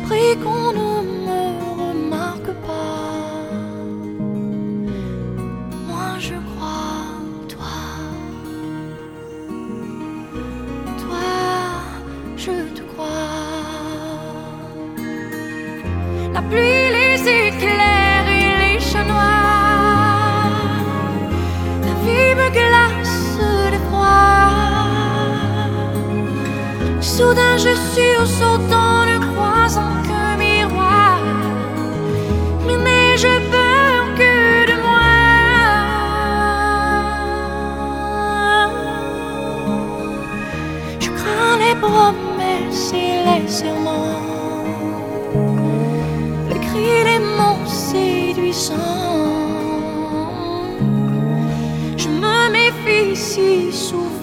prie qu'on ne me remarque pas. Moi je crois en toi. Toi, je te crois. La pluie, les éclairs et les chats noirs, la vie me glace d'effroi. Soudain je sursautant, ne croisant qu'un miroir. Mais n'ai-je peur que de moi? Je crains les promesses et les serments, les cris, les mots séduisants. Je me méfie si souvent